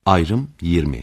Ayrım 20.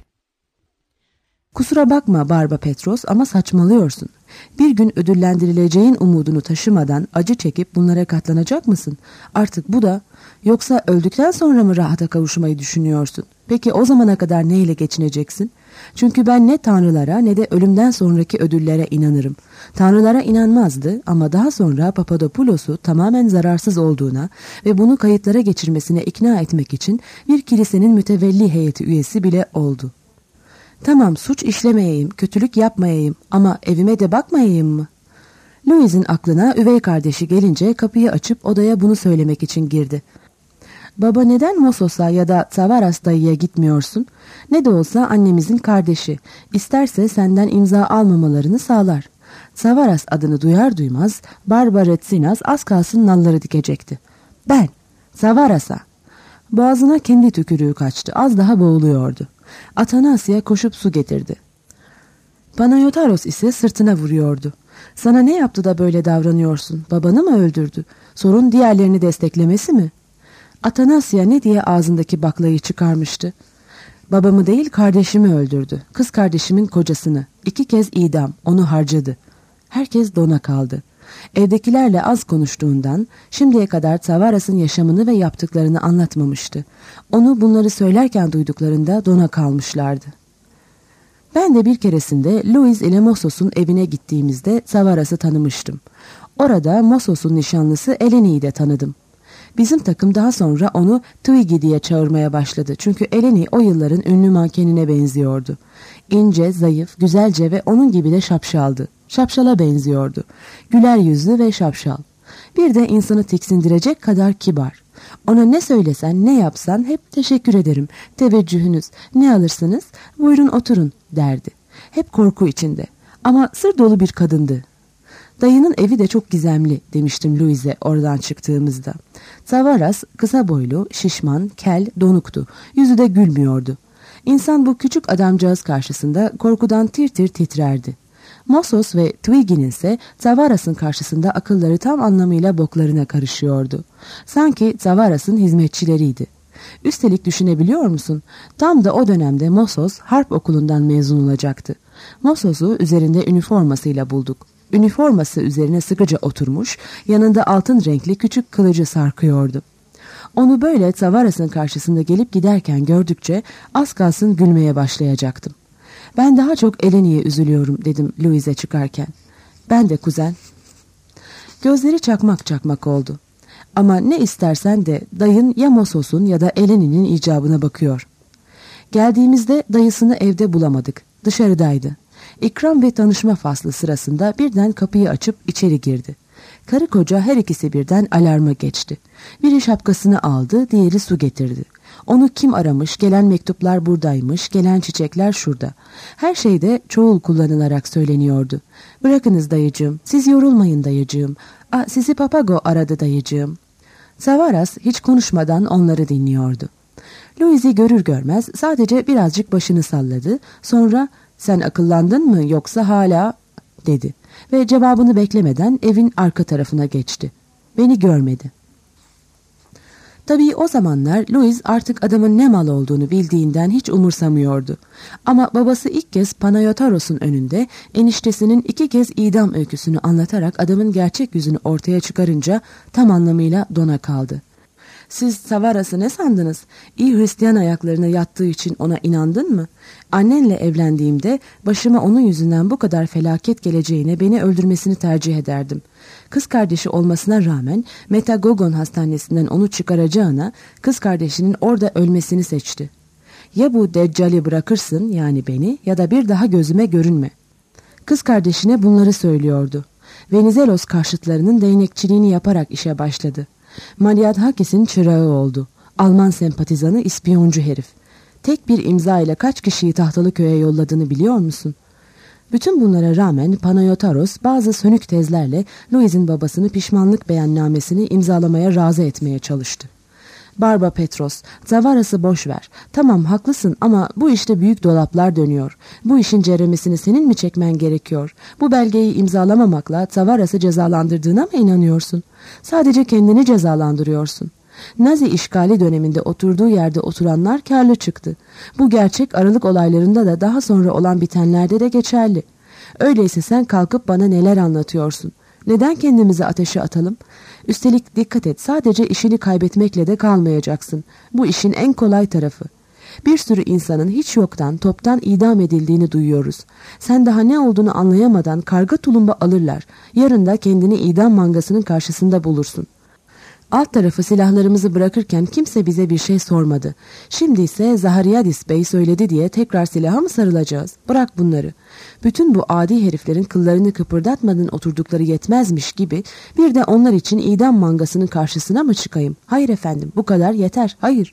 Kusura bakma Barba Petros ama saçmalıyorsun. Bir gün ödüllendirileceğin umudunu taşımadan acı çekip bunlara katlanacak mısın? Artık bu da, yoksa öldükten sonra mı rahata kavuşmayı düşünüyorsun? Peki o zamana kadar neyle geçineceksin? Çünkü ben ne tanrılara ne de ölümden sonraki ödüllere inanırım. Tanrılara inanmazdı ama daha sonra Papadopoulos'u tamamen zararsız olduğuna ve bunu kayıtlara geçirmesine ikna etmek için bir kilisenin mütevelli heyeti üyesi bile oldu. Tamam, suç işlemeyeyim, kötülük yapmayayım ama evime de bakmayayım mı? Louis'in aklına üvey kardeşi gelince kapıyı açıp odaya bunu söylemek için girdi. Baba, neden Mosos'a ya da Tavaras dayıya gitmiyorsun? Ne de olsa annemizin kardeşi. İsterse senden imza almamalarını sağlar. Tavaras adını duyar duymaz Barbaretsinas az kalsın nalları dikecekti. Ben, Tavaras'a. Boğazına kendi tükürüğü kaçtı. Az daha boğuluyordu. Atanasya koşup su getirdi. Panayotaros ise sırtına vuruyordu. Sana ne yaptı da böyle davranıyorsun? Babanı mı öldürdü? Sorun diğerlerini desteklemesi mi? Atanasya ne diye ağzındaki baklayı çıkarmıştı. Babamı değil kardeşimi öldürdü. Kız kardeşimin kocasını. 2 kez idam. Onu harcadı. Herkes dona kaldı. Evdekilerle az konuştuğundan şimdiye kadar Tavaras'ın yaşamını ve yaptıklarını anlatmamıştı. Onu bunları söylerken duyduklarında dona kalmışlardı. Ben de bir keresinde Louis ile Mosos'un evine gittiğimizde Tavaras'ı tanımıştım. Orada Mosos'un nişanlısı Eleni'yi de tanıdım. Bizim takım daha sonra onu Twiggy diye çağırmaya başladı. Çünkü Eleni o yılların ünlü mankenine benziyordu. İnce, zayıf, güzelce ve onun gibi de şapşaldı. Şapşala benziyordu. Güler yüzlü ve şapşal. Bir de insanı tiksindirecek kadar kibar. Ona ne söylesen, ne yapsan hep teşekkür ederim, teveccühünüz, ne alırsınız, buyurun oturun derdi. Hep korku içinde. Ama sır dolu bir kadındı. Dayının evi de çok gizemli demiştim Louis'e oradan çıktığımızda. Tavaras kısa boylu, şişman, kel, donuktu. Yüzü de gülmüyordu. İnsan bu küçük adamcağız karşısında korkudan tir tir titrerdi. Mosos ve Twiggy'nin ise Tavaras'ın karşısında akılları tam anlamıyla boklarına karışıyordu. Sanki Tavaras'ın hizmetçileriydi. Üstelik düşünebiliyor musun? Tam da o dönemde Mosos harp okulundan mezun olacaktı. Mosos'u üzerinde üniformasıyla bulduk. Üniforması üzerine sıkıca oturmuş, yanında altın renkli küçük kılıcı sarkıyordu. Onu böyle Tavaras'ın karşısında gelip giderken gördükçe az kalsın gülmeye başlayacaktım. Ben daha çok Eleni'ye üzülüyorum dedim Louis'e çıkarken. Ben de kuzen. Gözleri çakmak çakmak oldu. Ama ne istersen de dayın ya Mosos'un ya da Eleni'nin icabına bakıyor. Geldiğimizde dayısını evde bulamadık. Dışarıdaydı. İkram ve tanışma faslı sırasında birden kapıyı açıp içeri girdi. Karı koca her ikisi birden alarma geçti. Biri şapkasını aldı, diğeri su getirdi. Onu kim aramış, gelen mektuplar buradaymış, gelen çiçekler şurada. Her şeyde çoğul kullanılarak söyleniyordu. Bırakınız dayıcığım, siz yorulmayın dayıcığım. Sizi Papago aradı dayıcığım. Tavaras hiç konuşmadan onları dinliyordu. Louis'i görür görmez sadece birazcık başını salladı. Sonra sen akıllandın mı yoksa hala dedi ve cevabını beklemeden evin arka tarafına geçti. Beni görmedi. Tabii o zamanlar Louis artık adamın ne mal olduğunu bildiğinden hiç umursamıyordu. Ama babası ilk kez Panayotaros'un önünde eniştesinin 2 kez idam öyküsünü anlatarak adamın gerçek yüzünü ortaya çıkarınca tam anlamıyla dona kaldı. Siz Tavaras'ı ne sandınız? İyi Hristiyan ayaklarına yattığı için ona inandın mı? Annenle evlendiğimde başıma onun yüzünden bu kadar felaket geleceğine beni öldürmesini tercih ederdim. Kız kardeşi olmasına rağmen Metagogon hastanesinden onu çıkaracağına kız kardeşinin orada ölmesini seçti. Ya bu deccali bırakırsın yani beni ya da bir daha gözüme görünme. Kız kardeşine bunları söylüyordu. Venizelos karşıtlarının değnekçiliğini yaparak işe başladı. Maliadhakis'in çırağı oldu. Alman sempatizanı, ispiyoncu herif. Tek bir imza ile kaç kişiyi Tahtalıköy'e yolladığını biliyor musun? Bütün bunlara rağmen Panayotaros bazı sönük tezlerle Louis'in babasını pişmanlık beyannamesini imzalamaya razı etmeye çalıştı. Barba Petros, Tavaras'ı boş ver. Tamam haklısın ama bu işte büyük dolaplar dönüyor. Bu işin ceremesini senin mi çekmen gerekiyor? Bu belgeyi imzalamamakla Tavaras'ı cezalandırdığına mı inanıyorsun? Sadece kendini cezalandırıyorsun. Nazi işgali döneminde oturduğu yerde oturanlar kârlı çıktı. Bu gerçek Aralık olaylarında da daha sonra olan bitenlerde de geçerli. Öyleyse sen kalkıp bana neler anlatıyorsun? Neden kendimizi ateşe atalım? Üstelik dikkat et, sadece işini kaybetmekle de kalmayacaksın. Bu işin en kolay tarafı. Bir sürü insanın hiç yoktan toptan idam edildiğini duyuyoruz. Sen daha ne olduğunu anlayamadan karga tulumba alırlar. Yarın da kendini idam mangasının karşısında bulursun. Alt tarafı silahlarımızı bırakırken kimse bize bir şey sormadı. Şimdi ise Zahariyadis Bey söyledi diye tekrar silaha mı sarılacağız? Bırak bunları. Bütün bu adi heriflerin kıllarını kıpırdatmadan oturdukları yetmezmiş gibi bir de onlar için idam mangasının karşısına mı çıkayım? Hayır efendim, bu kadar yeter, hayır.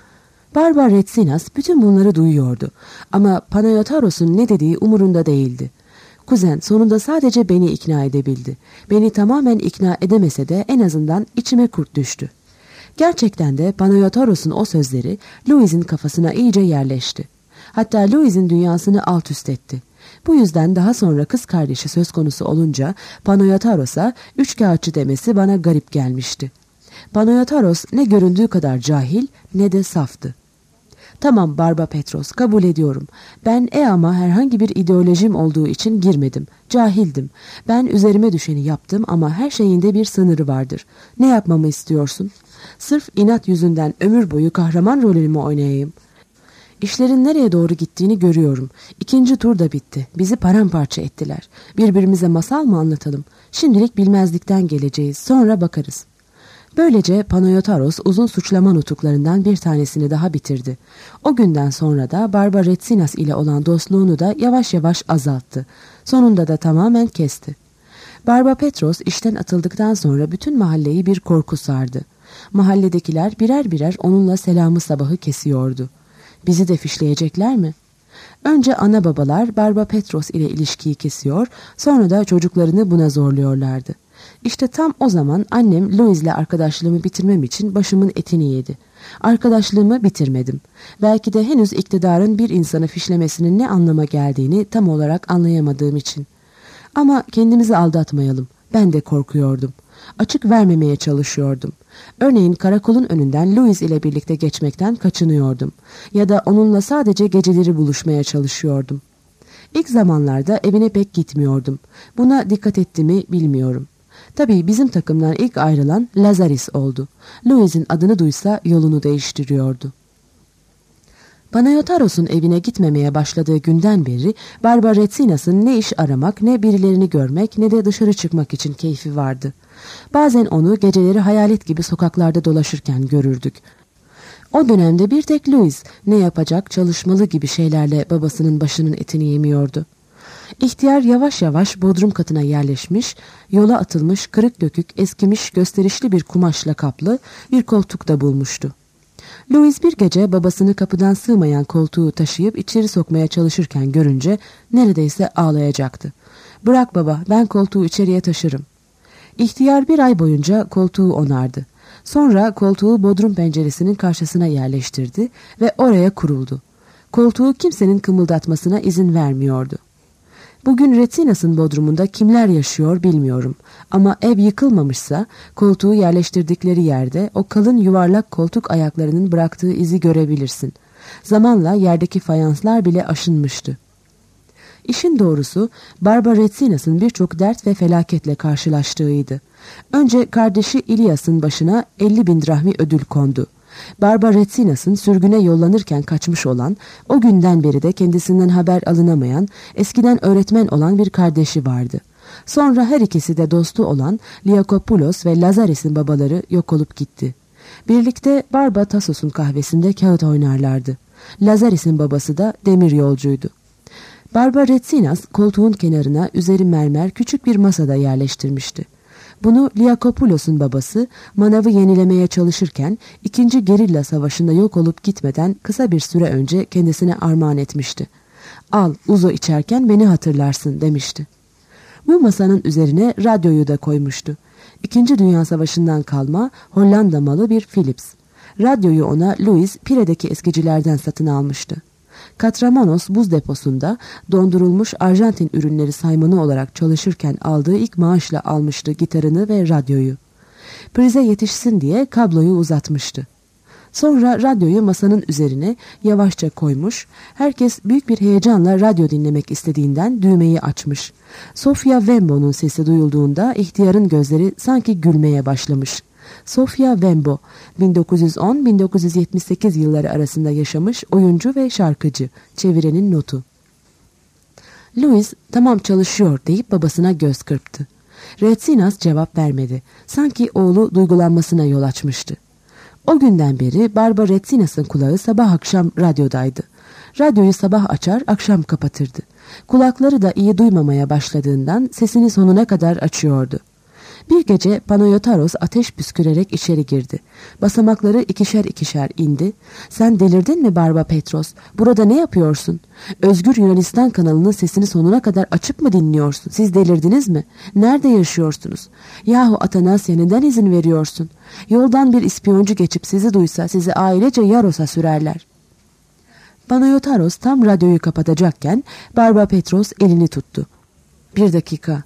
Barba Retsinas bütün bunları duyuyordu ama Panayotaros'un ne dediği umurunda değildi. Kuzen sonunda sadece beni ikna edebildi. Beni tamamen ikna edemese de en azından içime kurt düştü. Gerçekten de Panayotaros'un o sözleri Louis'in kafasına iyice yerleşti. Hatta Louis'in dünyasını alt üst etti. Bu yüzden daha sonra kız kardeşi söz konusu olunca Panayotaros'a üçkağıtçı demesi bana garip gelmişti. Panayotaros ne göründüğü kadar cahil ne de saftı. Tamam Barba Petros, kabul ediyorum. Ben ama herhangi bir ideolojim olduğu için girmedim. Cahildim. Ben üzerime düşeni yaptım ama her şeyinde bir sınırı vardır. Ne yapmamı istiyorsun? Sırf inat yüzünden ömür boyu kahraman rolünü mü oynayayım? İşlerin nereye doğru gittiğini görüyorum. 2. tur da bitti. Bizi paramparça ettiler. Birbirimize masal mı anlatalım? Şimdilik bilmezlikten geleceğiz. Sonra bakarız. Böylece Panayotaros uzun suçlama nutuklarından bir tanesini daha bitirdi. O günden sonra da Barba Retsinas ile olan dostluğunu da yavaş yavaş azalttı. Sonunda da tamamen kesti. Barba Petros işten atıldıktan sonra bütün mahalleyi bir korku sardı. Mahalledekiler birer birer onunla selamı sabahı kesiyordu. Bizi de fişleyecekler mi? Önce ana babalar Barba Petros ile ilişkiyi kesiyor, sonra da çocuklarını buna zorluyorlardı. İşte tam o zaman annem Louis'le arkadaşlığımı bitirmem için başımın etini yedi. Arkadaşlığımı bitirmedim. Belki de henüz iktidarın bir insanı fişlemesinin ne anlama geldiğini tam olarak anlayamadığım için. Ama kendimizi aldatmayalım. Ben de korkuyordum. Açık vermemeye çalışıyordum. Örneğin karakolun önünden Louis ile birlikte geçmekten kaçınıyordum. Ya da onunla sadece geceleri buluşmaya çalışıyordum. İlk zamanlarda evine pek gitmiyordum. Buna dikkat ettiğimi bilmiyorum. Tabii bizim takımdan ilk ayrılan Lazaris oldu. Louis'in adını duysa yolunu değiştiriyordu. Panayotaros'un evine gitmemeye başladığı günden beri Barba Retsinas'ın ne iş aramak, ne birilerini görmek, ne de dışarı çıkmak için keyfi vardı. Bazen onu geceleri hayalet gibi sokaklarda dolaşırken görürdük. O dönemde bir tek Louis ne yapacak, çalışmalı gibi şeylerle babasının başının etini yemiyordu. İhtiyar yavaş yavaş bodrum katına yerleşmiş, yola atılmış, kırık dökük, eskimiş, gösterişli bir kumaşla kaplı bir koltuk da bulmuştu. Louis bir gece babasını kapıdan sığmayan koltuğu taşıyıp içeri sokmaya çalışırken görünce neredeyse ağlayacaktı. "Bırak baba, ben koltuğu içeriye taşırım." İhtiyar bir ay boyunca koltuğu onardı. Sonra koltuğu bodrum penceresinin karşısına yerleştirdi ve oraya kuruldu. Koltuğu kimsenin kımıldatmasına izin vermiyordu. Bugün Retsinas'ın bodrumunda kimler yaşıyor bilmiyorum. Ama ev yıkılmamışsa koltuğu yerleştirdikleri yerde o kalın yuvarlak koltuk ayaklarının bıraktığı izi görebilirsin. Zamanla yerdeki fayanslar bile aşınmıştı. İşin doğrusu Barba Retsinas'ın birçok dert ve felaketle karşılaştığıydı. Önce kardeşi İlyas'ın başına 50.000 drahmi ödül kondu. Barba Retsinas'ın sürgüne yollanırken kaçmış olan, o günden beri de kendisinden haber alınamayan, eskiden öğretmen olan bir kardeşi vardı. Sonra her ikisi de dostu olan Liakopoulos ve Lazaris'in babaları yok olup gitti. Birlikte Barba Tassos'un kahvesinde kağıt oynarlardı. Lazaris'in babası da demir yolcuydu. Barba Retsinas koltuğun kenarına üzeri mermer küçük bir masada yerleştirmişti. Bunu Liakopoulos'un babası manavı yenilemeye çalışırken 2. Gerilla Savaşı'nda yok olup gitmeden kısa bir süre önce kendisine armağan etmişti. "Al, uzo içerken beni hatırlarsın," demişti. Bu masanın üzerine radyoyu da koymuştu. 2. Dünya Savaşı'ndan kalma Hollanda malı bir Philips. Radyoyu ona Louis Pire'deki eskicilerden satın almıştı. Katramanos buz deposunda dondurulmuş Arjantin ürünleri saymanı olarak çalışırken aldığı ilk maaşla almıştı gitarını ve radyoyu. Prize yetişsin diye kabloyu uzatmıştı. Sonra radyoyu masanın üzerine yavaşça koymuş, herkes büyük bir heyecanla radyo dinlemek istediğinden düğmeyi açmış. Sofia Wembo'nun sesi duyulduğunda ihtiyarın gözleri sanki gülmeye başlamış. Sofia Wembo, 1910-1978 yılları arasında yaşamış oyuncu ve şarkıcı, çevirenin notu. Louis, tamam çalışıyor deyip babasına göz kırptı. Retsinas cevap vermedi. Sanki oğlu duygulanmasına yol açmıştı. O günden beri Barba Retsinas'ın kulağı sabah akşam radyodaydı. Radyoyu sabah açar, akşam kapatırdı. Kulakları da iyi duymamaya başladığından sesini sonuna kadar açıyordu. Bir gece Panayotaros ateş püskürerek içeri girdi. Basamakları ikişer ikişer indi. "Sen delirdin mi Barba Petros? Burada ne yapıyorsun? Özgür Yunanistan kanalının sesini sonuna kadar açıp mı dinliyorsun? Siz delirdiniz mi? Nerede yaşıyorsunuz? Yahu Atanasya, neden izin veriyorsun? Yoldan bir ispiyoncu geçip sizi duysa sizi ailece Yaros'a sürerler." Panayotaros tam radyoyu kapatacakken Barba Petros elini tuttu. "Bir dakika."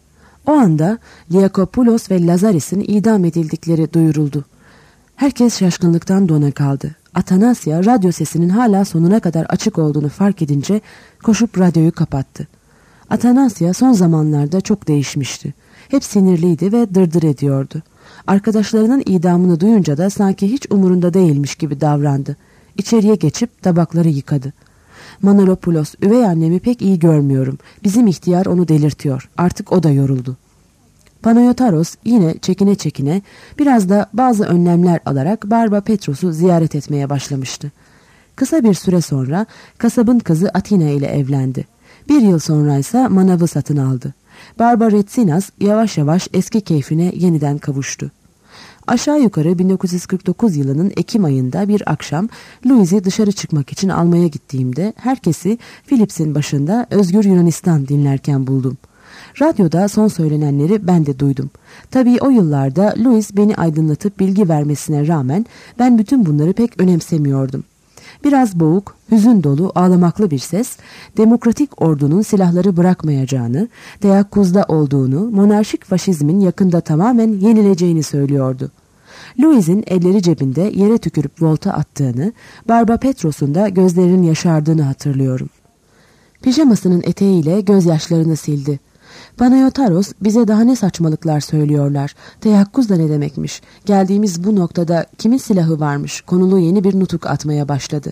O anda Liakopoulos ve Lazaris'in idam edildikleri duyuruldu. Herkes şaşkınlıktan dona kaldı. Atanasya radyo sesinin hala sonuna kadar açık olduğunu fark edince koşup radyoyu kapattı. Atanasya son zamanlarda çok değişmişti. Hep sinirliydi ve dırdır ediyordu. Arkadaşlarının idamını duyunca da sanki hiç umurunda değilmiş gibi davrandı. İçeriye geçip tabakları yıkadı. "Manolopoulos, üvey annemi pek iyi görmüyorum. Bizim ihtiyar onu delirtiyor. Artık o da yoruldu." Panayotaros yine çekine çekine biraz da bazı önlemler alarak Barba Petros'u ziyaret etmeye başlamıştı. Kısa bir süre sonra kasabın kızı Atina ile evlendi. Bir yıl sonra ise manavı satın aldı. Barba Retsinas yavaş yavaş eski keyfine yeniden kavuştu. Aşağı yukarı 1949 yılının Ekim ayında bir akşam Louis'i dışarı çıkmak için almaya gittiğimde herkesi Philips'in başında Özgür Yunanistan dinlerken buldum. Radyoda son söylenenleri ben de duydum. Tabii o yıllarda Louis beni aydınlatıp bilgi vermesine rağmen ben bütün bunları pek önemsemiyordum. Biraz boğuk, hüzün dolu, ağlamaklı bir ses, demokratik ordunun silahları bırakmayacağını, teyakkuzda olduğunu, monarşik faşizmin yakında tamamen yenileceğini söylüyordu. Louis'in elleri cebinde yere tükürüp volta attığını, Barba Petros'un da gözlerinin yaşardığını hatırlıyorum. Pijamasının eteğiyle gözyaşlarını sildi. Panayotaros, bize daha ne saçmalıklar söylüyorlar. Teyakkuz da ne demekmiş? Geldiğimiz bu noktada kimin silahı varmış? Konulu yeni bir nutuk atmaya başladı.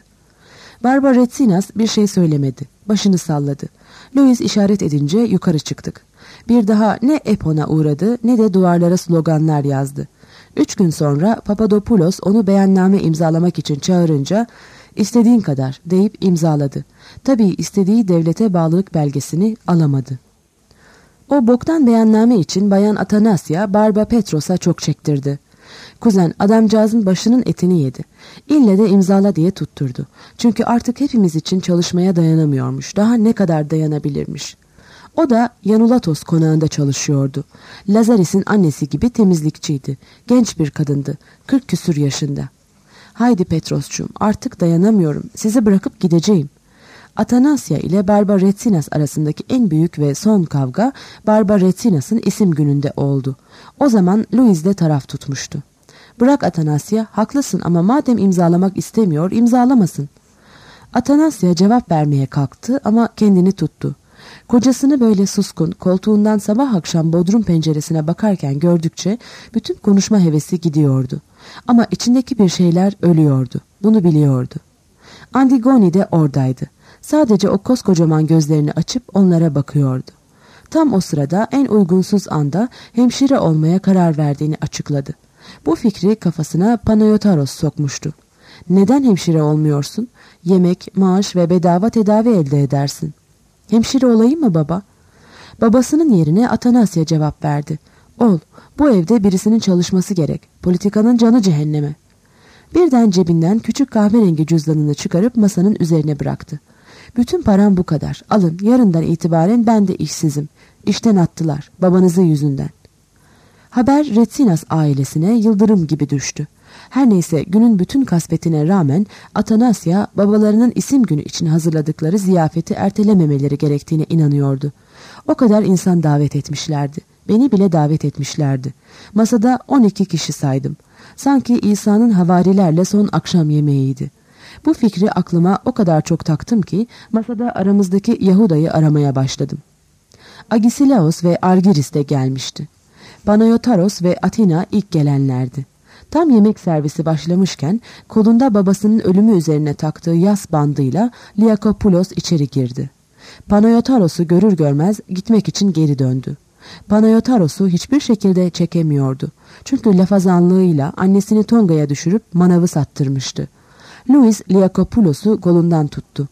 Barba Retsinas bir şey söylemedi. Başını salladı. Louis işaret edince yukarı çıktık. Bir daha ne Epon'a uğradı ne de duvarlara sloganlar yazdı. 3 gün sonra Papadopoulos onu beyanname imzalamak için çağırınca "İstediğin kadar" deyip imzaladı. Tabii istediği devlete bağlılık belgesini alamadı. O boktan beyanname için Bayan Atanasya Barba Petros'a çok çektirdi. Kuzen adamcağızın başının etini yedi. İlle de imzala diye tutturdu. Çünkü artık hepimiz için çalışmaya dayanamıyormuş. Daha ne kadar dayanabilirmiş. O da Yanulatos konağında çalışıyordu. Lazaris'in annesi gibi temizlikçiydi. Genç bir kadındı. 40 küsur yaşında. "Haydi Petros'cum, artık dayanamıyorum. Sizi bırakıp gideceğim." Atanasya ile Barba Retsinas arasındaki en büyük ve son kavga Barba Retsinas'ın isim gününde oldu. O zaman Louis de taraf tutmuştu. "Bırak Atanasya, haklısın ama madem imzalamak istemiyor, imzalamasın." Atanasya cevap vermeye kalktı ama kendini tuttu. Kocasını böyle suskun, koltuğundan sabah akşam bodrum penceresine bakarken gördükçe bütün konuşma hevesi gidiyordu. Ama içindeki bir şeyler ölüyordu. Bunu biliyordu. Antigone de oradaydı. Sadece o koskocaman gözlerini açıp onlara bakıyordu. Tam o sırada en uygunsuz anda hemşire olmaya karar verdiğini açıkladı. Bu fikri kafasına Panayotaros sokmuştu. "Neden hemşire olmuyorsun? Yemek, maaş ve bedava tedavi elde edersin." "Hemşire olayım mı baba?" Babasının yerine Atanasya cevap verdi. "Ol, bu evde birisinin çalışması gerek. Politikanın canı cehenneme." Birden cebinden küçük kahverengi cüzdanını çıkarıp masanın üzerine bıraktı. "Bütün param bu kadar. Alın, yarından itibaren ben de işsizim. İşten attılar, babanızın yüzünden." Haber Retsinas ailesine yıldırım gibi düştü. Her neyse günün bütün kasvetine rağmen Atanasya babalarının isim günü için hazırladıkları ziyafeti ertelememeleri gerektiğine inanıyordu. O kadar insan davet etmişlerdi. Beni bile davet etmişlerdi. Masada 12 kişi saydım. Sanki İsa'nın havarilerle son akşam yemeğiydi. Bu fikri aklıma o kadar çok taktım ki masada aramızdaki Yahuda'yı aramaya başladım. Agesilaos ve Argiris de gelmişti. Panayotaros ve Atina ilk gelenlerdi. Tam yemek servisi başlamışken kolunda babasının ölümü üzerine taktığı yas bandıyla Liakopoulos içeri girdi. Panayotaros'u görür görmez gitmek için geri döndü. Panayotaros'u hiçbir şekilde çekemiyordu. Çünkü lafazanlığıyla annesini Tonga'ya düşürüp manavı sattırmıştı. Louis Liakopoulos'u kolundan tuttu.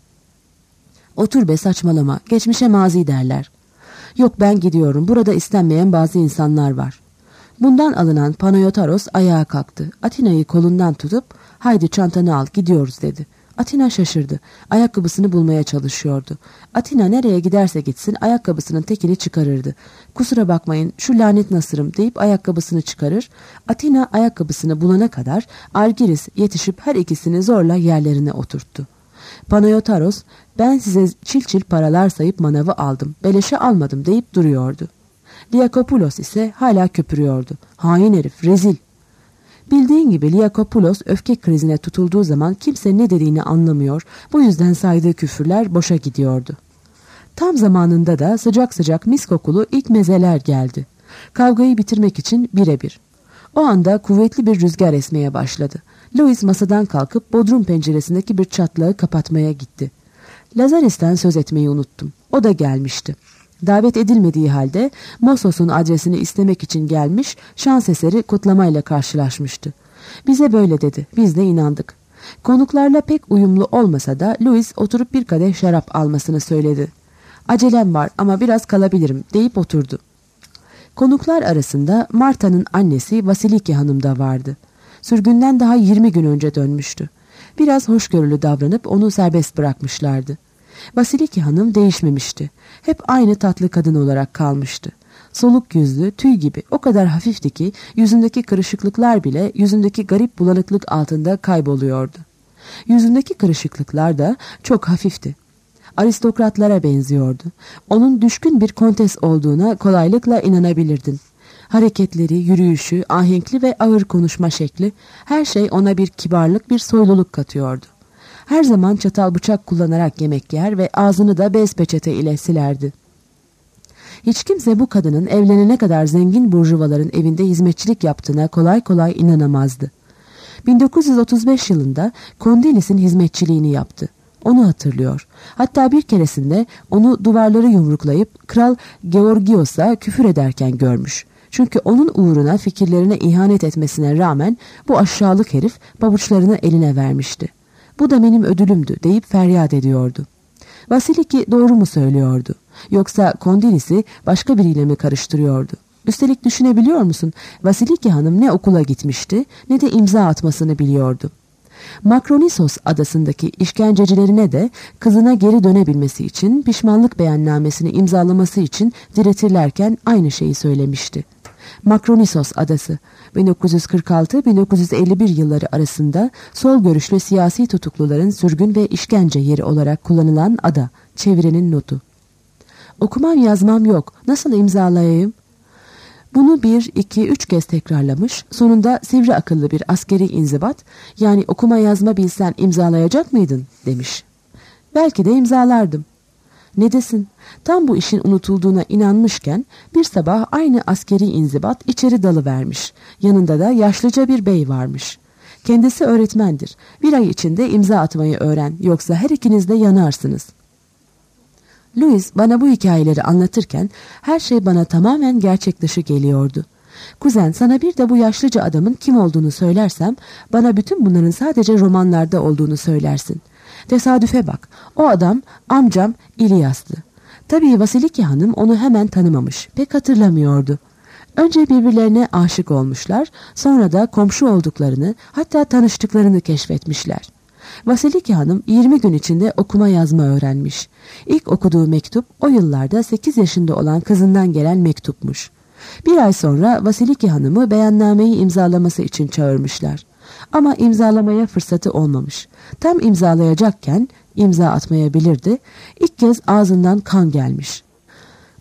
"Otur be, saçmalama, geçmişe mazi derler." "Yok, ben gidiyorum, burada istenmeyen bazı insanlar var." Bundan alınan Panayotaros ayağa kalktı. Atina'yı kolundan tutup "Haydi çantanı al, gidiyoruz." dedi. Atina şaşırdı. Ayakkabısını bulmaya çalışıyordu. Atina nereye giderse gitsin ayakkabısının tekini çıkarırdı. "Kusura bakmayın, şu lanet nasırım." deyip ayakkabısını çıkarır. Atina ayakkabısını bulana kadar Argiris yetişip her ikisini zorla yerlerine oturttu. Panayotaros, "Ben size çil çil paralar sayıp manavı aldım, beleşe almadım." deyip duruyordu. Liakopoulos ise hala köpürüyordu. "Hain herif, rezil." Bildiğin gibi Liakopoulos öfke krizine tutulduğu zaman kimse ne dediğini anlamıyor, bu yüzden saydığı küfürler boşa gidiyordu. Tam zamanında da sıcak sıcak mis kokulu ilk mezeler geldi. Kavgayı bitirmek için birebir. O anda kuvvetli bir rüzgar esmeye başladı. Louis masadan kalkıp bodrum penceresindeki bir çatlağı kapatmaya gitti. Lazares'ten söz etmeyi unuttum. O da gelmişti. Davet edilmediği halde Mosos'un adresini istemek için gelmiş, şans eseri kutlamayla karşılaşmıştı. Bize böyle dedi, biz de inandık. Konuklarla pek uyumlu olmasa da Louis oturup bir kadeh şarap almasını söyledi. "Acelem var ama biraz kalabilirim." deyip oturdu. Konuklar arasında Marta'nın annesi Vasiliki Hanım da vardı. Sürgünden daha 20 gün önce dönmüştü. Biraz hoşgörülü davranıp onu serbest bırakmışlardı. Vasiliki Hanım değişmemişti. Hep aynı tatlı kadın olarak kalmıştı. Soluk yüzlü, tüy gibi o kadar hafifti ki yüzündeki kırışıklıklar bile yüzündeki garip bulanıklık altında kayboluyordu. Yüzündeki kırışıklıklar da çok hafifti. Aristokratlara benziyordu. Onun düşkün bir kontes olduğuna kolaylıkla inanabilirdin. Hareketleri, yürüyüşü, ahenkli ve ağır konuşma şekli, her şey ona bir kibarlık, bir soyluluk katıyordu. Her zaman çatal bıçak kullanarak yemek yer ve ağzını da bez peçete ile silerdi. Hiç kimse bu kadının evlenene kadar zengin burjuvaların evinde hizmetçilik yaptığına kolay kolay inanamazdı. 1935 yılında Kondilis'in hizmetçiliğini yaptı. Onu hatırlıyor. Hatta bir keresinde onu duvarları yumruklayıp Kral Georgios'a küfür ederken görmüş. Çünkü onun uğruna fikirlerine ihanet etmesine rağmen bu aşağılık herif pabuçlarını eline vermişti. "Bu da benim ödülümdü." deyip feryat ediyordu. Vasiliki doğru mu söylüyordu? Yoksa Kondilis'i başka biriyle mi karıştırıyordu? Üstelik düşünebiliyor musun? Vasiliki Hanım ne okula gitmişti ne de imza atmasını biliyordu. Makronisos adasındaki işkencecilerine de kızına geri dönebilmesi için pişmanlık beyannamesini imzalaması için diretirlerken aynı şeyi söylemişti. Makronisos adası 1946-1951 yılları arasında sol görüşlü siyasi tutukluların sürgün ve işkence yeri olarak kullanılan ada. Çevirenin notu. "Okumam yazmam yok. Nasıl imzalayayım?" Bunu 1, 2, 3 kez tekrarlamış. Sonunda sivri akıllı bir askeri inzibat, "Yani okuma yazma bilsen imzalayacak mıydın?" demiş. "Belki de imzalardım." "Ne desin?" Tam bu işin unutulduğuna inanmışken bir sabah aynı askeri inzibat içeri dalıvermiş. Yanında da yaşlıca bir bey varmış. Kendisi öğretmendir. "Bir ay içinde imza atmayı öğren, yoksa her ikiniz de yanarsınız." Louis bana bu hikayeleri anlatırken her şey bana tamamen gerçek dışı geliyordu. "Kuzen, sana bir de bu yaşlıca adamın kim olduğunu söylersem bana bütün bunların sadece romanlarda olduğunu söylersin. Tesadüfe bak, o adam amcam İlyas'tı." Tabii Vasiliki Hanım onu hemen tanımamış, pek hatırlamıyordu. Önce birbirlerine aşık olmuşlar, sonra da komşu olduklarını, hatta tanıştıklarını keşfetmişler. Vasiliki Hanım 20 gün içinde okuma yazma öğrenmiş. İlk okuduğu mektup o yıllarda 8 yaşında olan kızından gelen mektupmuş. Bir ay sonra Vasiliki Hanım'ı beyannameyi imzalaması için çağırmışlar. Ama imzalamaya fırsatı olmamış. Tam imzalayacakken imza atmayabilirdi. İlk kez ağzından kan gelmiş.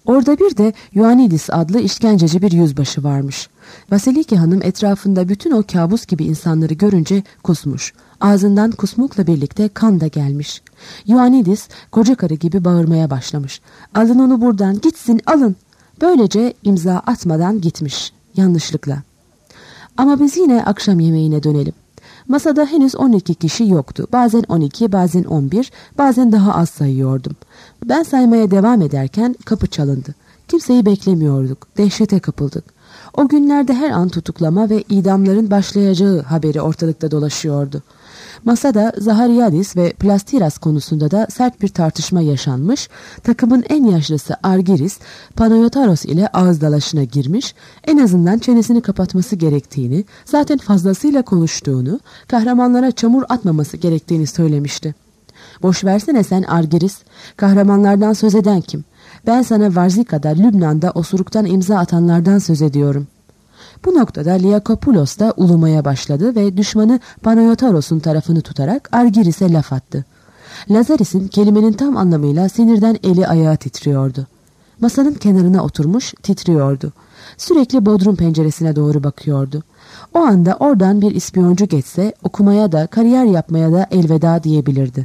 Orada bir de Ioannidis adlı işkenceci bir yüzbaşı varmış. Vasiliki Hanım etrafında bütün o kabus gibi insanları görünce kusmuş. Ağzından kusmukla birlikte kan da gelmiş. Ioannidis koca karı gibi bağırmaya başlamış. Alın onu buradan, gitsin, alın. Böylece imza atmadan gitmiş. Yanlışlıkla. Ama biz yine akşam yemeğine dönelim. Masada henüz 12 kişi yoktu. Bazen 12, bazen 11, bazen daha az sayıyordum. Ben saymaya devam ederken kapı çalındı. Kimseyi beklemiyorduk. Dehşete kapıldık. O günlerde her an tutuklama ve idamların başlayacağı haberi ortalıkta dolaşıyordu. Masada Zahariadis ve Plastiras konusunda da sert bir tartışma yaşanmış, takımın en yaşlısı Argiris, Panayotaros ile ağız dalaşına girmiş, en azından çenesini kapatması gerektiğini, zaten fazlasıyla konuştuğunu, kahramanlara çamur atmaması gerektiğini söylemişti. Boş versene sen Argiris, kahramanlardan söz eden kim? Ben sana Varzika'da, Lübnan'da osuruktan imza atanlardan söz ediyorum. Bu noktada Liakopoulos da ulumaya başladı ve düşmanı Panayotaros'un tarafını tutarak Argiris'e laf attı. Lazaris'in kelimenin tam anlamıyla sinirden eli ayağı titriyordu. Masanın kenarına oturmuş titriyordu. Sürekli bodrum penceresine doğru bakıyordu. O anda oradan bir ispiyoncu geçse okumaya da kariyer yapmaya da elveda diyebilirdi.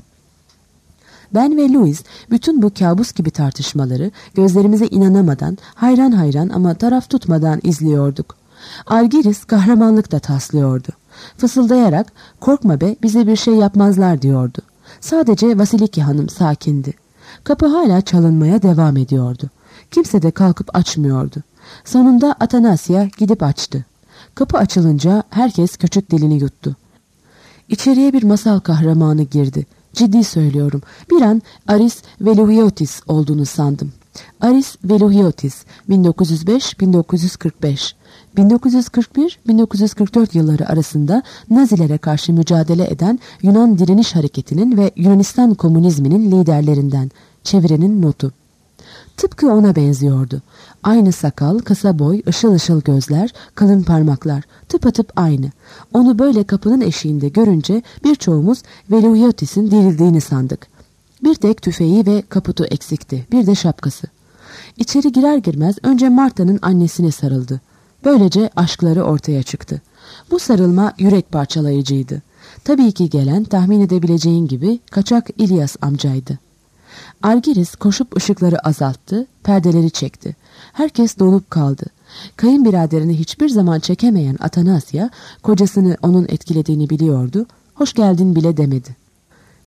Ben ve Louis bütün bu kabus gibi tartışmaları gözlerimize inanamadan, hayran hayran ama taraf tutmadan izliyorduk. Argiris kahramanlık da taslıyordu. Fısıldayarak "Korkma be, bize bir şey yapmazlar" diyordu. Sadece Vasiliki Hanım sakindi. Kapı hala çalınmaya devam ediyordu. Kimse de kalkıp açmıyordu. Sonunda Atanasya gidip açtı. Kapı açılınca herkes küçük dilini yuttu. İçeriye bir masal kahramanı girdi. Ciddi söylüyorum. Bir an Aris Velouiotis olduğunu sandım. Aris Velouiotis 1905-1945 1941-1944 yılları arasında Nazilere karşı mücadele eden Yunan direniş hareketinin ve Yunanistan komünizminin liderlerinden. Çevirenin notu. Tıpkı ona benziyordu. Aynı sakal, kısa boy, ışıl ışıl gözler, kalın parmaklar. Tıpatıp aynı. Onu böyle kapının eşiğinde görünce birçoğumuz Velouiotis'in dirildiğini sandık. Bir tek tüfeği ve kaputu eksikti. Bir de şapkası. İçeri girer girmez önce Marta'nın annesine sarıldı. Böylece aşkları ortaya çıktı. Bu sarılma yürek parçalayıcıydı. Tabii ki gelen tahmin edebileceğin gibi kaçak İlyas amcaydı. Argiris koşup ışıkları azalttı, perdeleri çekti. Herkes donup kaldı. Kayınbiraderini hiçbir zaman çekemeyen Atanasya, kocasını onun etkilediğini biliyordu, hoş geldin bile demedi.